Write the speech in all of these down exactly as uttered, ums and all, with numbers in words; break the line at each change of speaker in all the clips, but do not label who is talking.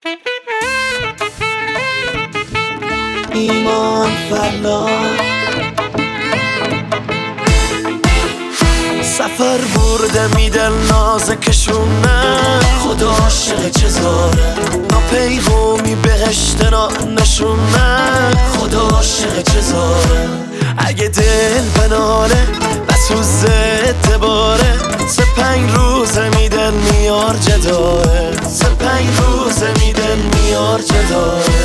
ایمان فلا سفر برده میدل نازکشونه خدا عاشق چزاره ناپیغومی بهشت نا نشونه خدا عاشق چزاره اگه دل بناله بسوزه دباره سه پنج روزه میدل میار جداره سه پنج روزه میدل میار جداره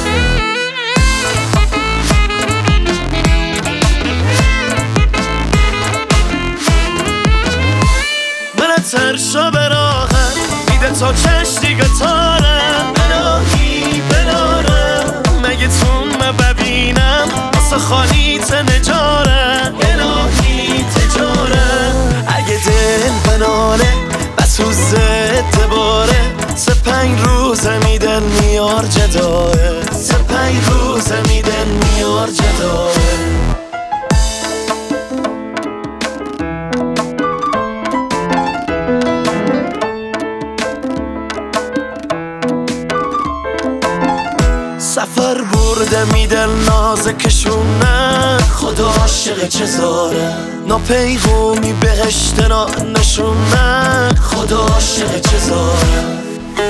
سرشا به راهه میده تا چش دیگه تاره الهی بناره مگه تو ببینم واسه خالیت نجاره الهی تجاره اگه دل بناله بسوزه دباره سه پنج روزه میدن میار جداه سه پنج روزه میدن میار جداه سفر برده میدل نازکشونه خدا عاشق چزاره ناپیغومی بهشت نا نشونه خدا عاشق چزاره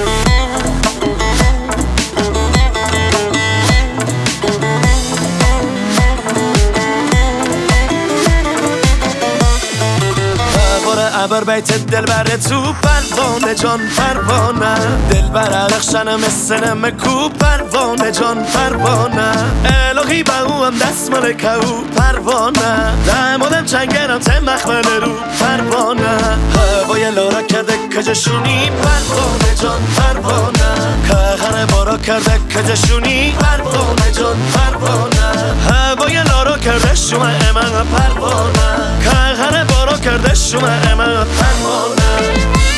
ابر بیت دل بره تو پروانه جان پروانه دل بر رخشنه مثل مکو پروانه جان پروانه الهی با او هم دست ملکه او پروانه دمادم چنگرم ته مخمل رو پروانه هوای لارا کرده کجشونی پروانه جان پروانه که بارا کرده کجشونی پروانه جان پروانه هوای لارا کرده شما امن پروانه که بارا کرده شما امن پروانه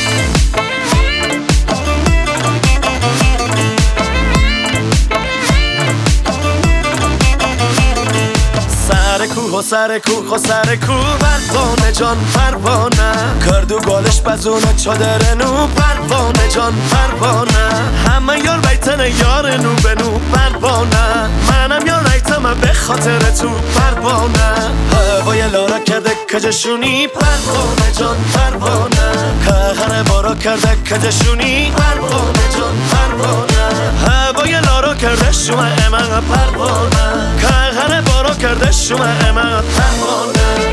سر کوه و سر کوه و سر کوه پروانه جان پروانه کرد و گالش بزونه چادر نو پروانه جان پروانه همه یار بیتن یار نو به نو پروانه منم یار نیتم به خاطر تو پروانه هوای لارا کرده کجشونی پروانه جان پروانه که بارا کرده کجشونی پروانه جان پروانه هوای لارا کرده شما امن پروانه که بارا کرده شما امن پروانه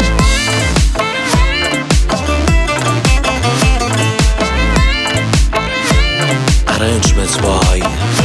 Arrangements by